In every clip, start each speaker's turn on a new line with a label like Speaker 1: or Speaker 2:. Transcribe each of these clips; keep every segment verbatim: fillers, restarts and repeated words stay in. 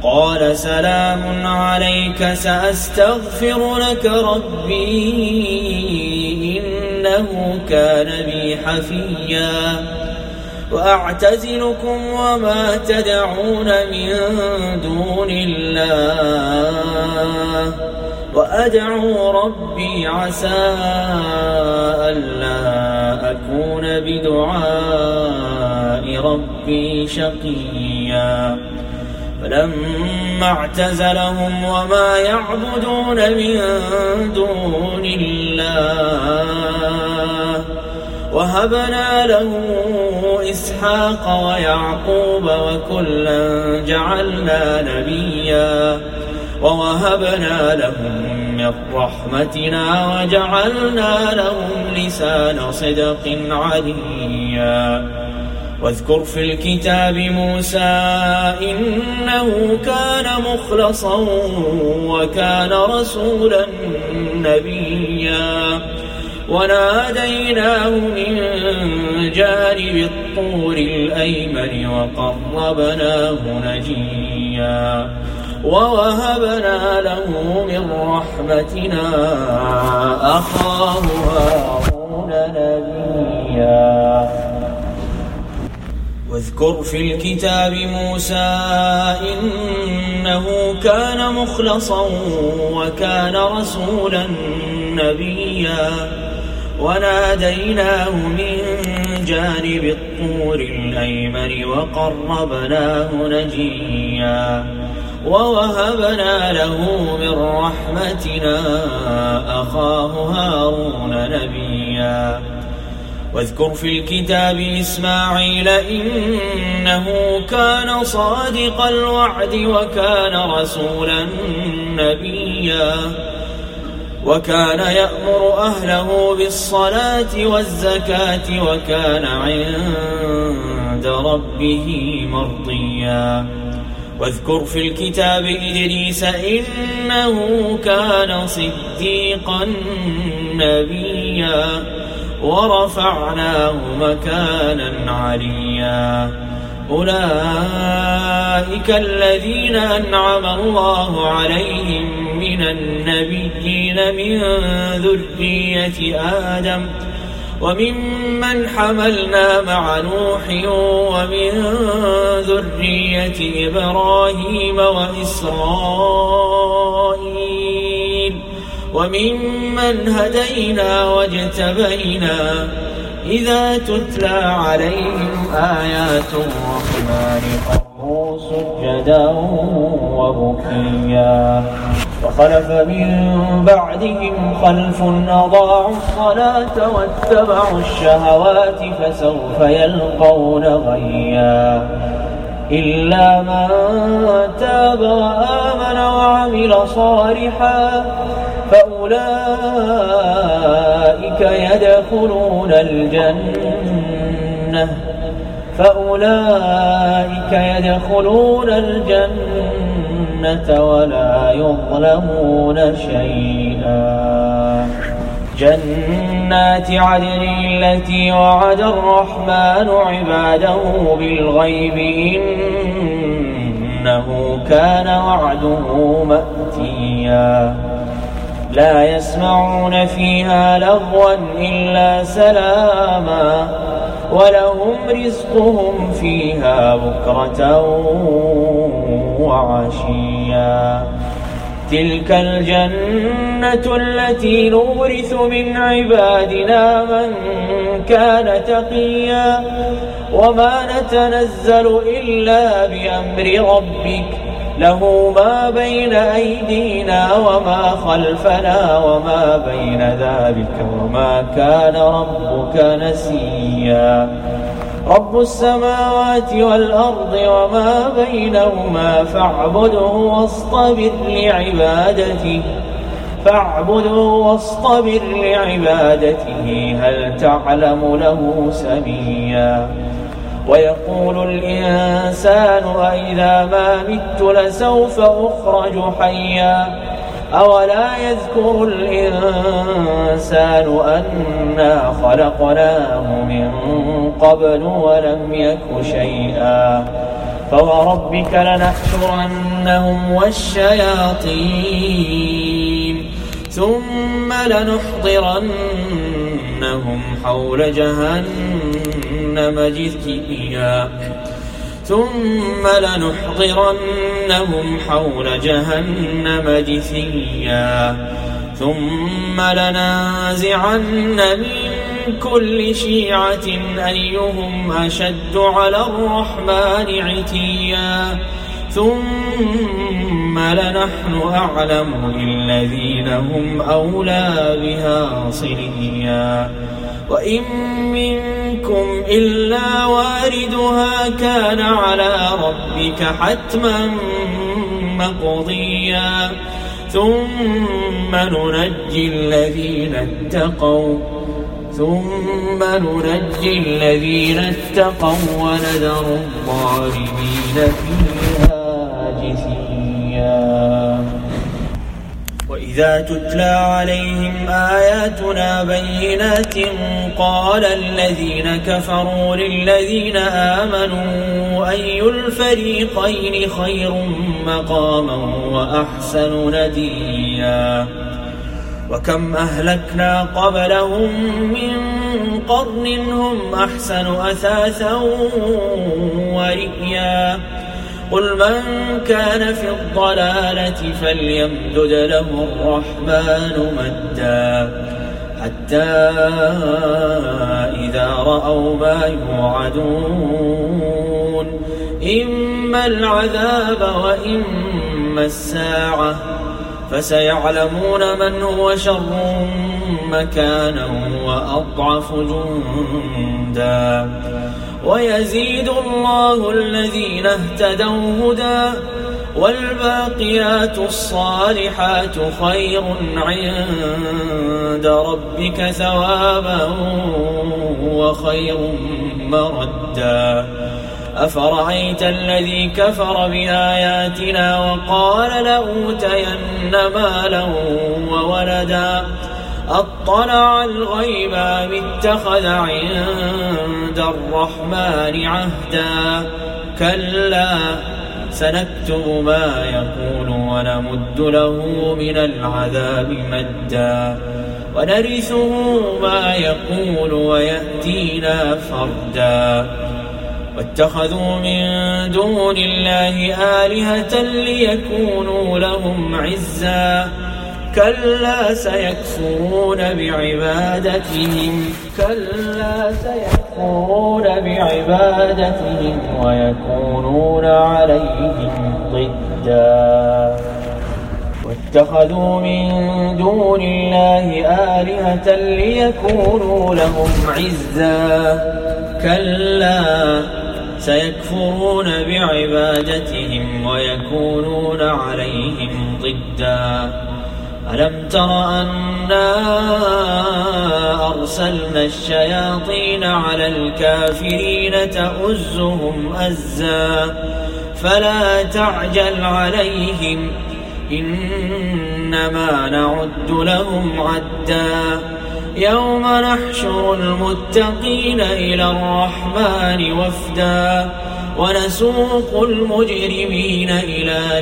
Speaker 1: قال سلام عليك سأستغفر لك ربي إنه كان بي حفيا وأعتزلكم وما تدعون من دون الله وأدعو ربي عسى ألا أكون بدعاء ربي شقيا فلما اعتزلهم وما يعبدون من دون الله وهبنا له إسحاق ويعقوب وكلا جعلنا نبيا ووهبنا لهم من رحمتنا وجعلنا لهم لسان صدق عليا واذكر في الكتاب موسى إنه كان مخلصا وكان رسولا نبيا وناديناه من جانب الطور الأيمن وقربناه نجيا ووهبنا له من رحمتنا أخاه هارون نبيا واذكر في الكتاب موسى إنه كان مخلصا وكان رسولا نبيا وناديناه من جانب الطور الأيمن وقربناه نجيا ووهبنا له من رحمتنا أخاه هارون نبيا واذكر في الكتاب إسماعيل إنه كان صادق الوعد وكان رسولا نبيا وكان يأمر أهله بالصلاة والزكاة وكان عند ربه مرضيا واذكر في الكتاب إدريس إنه كان صديقا نبيا ورفعناه مكانا عليا أولئك الذين أنعم الله عليهم من النبيين من ذرية آدم وممن حملنا مع نوح ومن ذرية إبراهيم وإسرائيل وممن هدينا واجتبينا إذا تتلى عليهم آيات الرحمن خروا سجدا وبكيا فخلف من بعدهم خلف أضاعوا الصلاة واتبعوا الشهوات فسوف يلقون غيا إلا من تاب وآمن وعمل صالحا فأولئك يدخلون الجنة فأولئك يدخلون الجنة ولا يظلمون شيئا جنات عدن التي وعد الرحمن عباده بالغيب إنه كان وعده مأتيا لا يسمعون فيها لغوا إلا سلاما ولهم رزقهم فيها بكرة وعشيا تلك الجنة التي نورث من عبادنا من كان تقيا وما نتنزل إلا بأمر ربك له ما بين أيدينا وما خلفنا وما بين ذلك وما كان ربك نسيا رب السماوات والأرض وما بينهما فاعبده واصطبر لعبادته فاعبده واصطبر لعبادته هل تعلم له سميا ويقول الإنسان أإذا ما مت لسوف أخرج حيا أولا يذكر الإنسان أنا خلقناه من قبل ولم يك شيئا فوربك لنحشرنهم والشياطين ثم لنحضرنهم حول جهنم جثيا ثم لنحضرنهم حول جهنم جثيا ثم لننزعن من كل شيعة أيهم أشد على الرحمن عتيا ثم لنحن أعلم بالذين هم أولى بها صليا وإن منكم إلا واردها كان على ربك حتما مقضيا ثم ننجي الذين اتقوا ثم ننجي الذين اتقوا ونذر الظالمين فيها جثيا وإذا تتلى عليهم آياتنا بينات قال الذين كفروا للذين آمنوا أي الفريقين خير مقاما وأحسن نديا وكم أهلكنا قبلهم من قرن هم أحسن أثاثا ورئيا قل من كان في الضلالة فليمدد له الرحمن مدا حتى إذا رأوا ما يوعدون إما العذاب وإما الساعة فسيعلمون من هو شر مكانا وأضعف جندا ويزيد الله الذين اهتدوا هدى والباقيات الصالحات خير عند ربك ثوابا وخير مردا أفرأيت الذي كفر بآياتنا وقال لأوتين مالا وولدا أطلع الغيب أم اتخذ عند الرحمن عهدا كلا سنكتب ما يقول ونمد له من العذاب مدا ونرثه ما يقول ويأتينا فردا واتخذوا من دون الله آلهة ليكونوا لهم عزا كلا سيكفرون بعبادتهم كلا سيكفرون بعبادتهم ويكونون عليهم ضدا واتخذوا من دون الله آلهة ليكونوا لهم عزا كلا سيكفرون بعبادتهم ويكونون عليهم ضدا ألم تر أنا أرسلنا الشياطين على الكافرين تؤزهم أزا فلا تعجل عليهم إنما نعد لهم عدا يوم نحشر المتقين إلى الرحمن وفدا ونسوق المجرمين إلى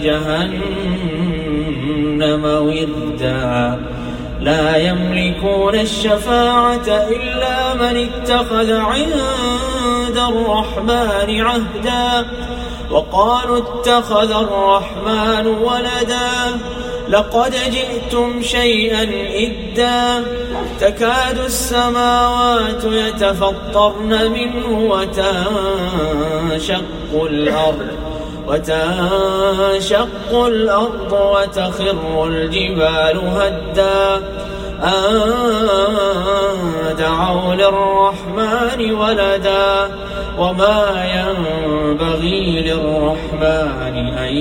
Speaker 1: جهنم وردا لا يملكون الشفاعة إلا من اتخذ عند الرحمن عهدا وقالوا اتخذ الرحمن ولدا لقد جئتم شيئا إدا تكاد السماوات يتفطرن منه وتنشق الأرض وتنشق الأرض وتخر الجبال هدا أن دعوا للرحمن ولدا وما ينبغي للرحمن أن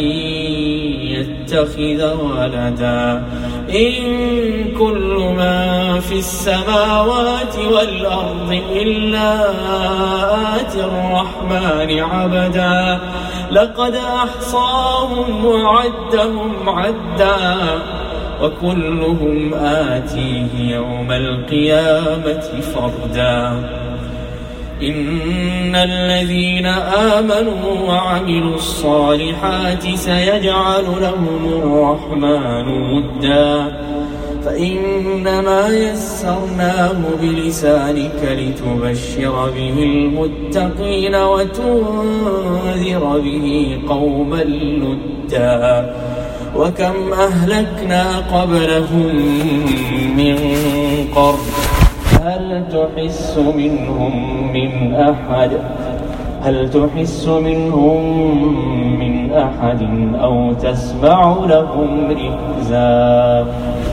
Speaker 1: يتخذ ولدا إن كل من في السماوات والأرض إلا آتي الرحمن عبدا لقد أحصاهم وعدهم عدا وكلهم آتيه يوم القيامة فردا إن الذين آمنوا وعملوا الصالحات سيجعل لهم الرحمن ودا فإنما يسرناه بلسانك لتبشر به المتقين وتنذر به قوما لدا وكم أهلكنا قبلهم من قرن هل تحس منهم من أحد هل تحس منهم من أحد أو تسمع لهم ركزا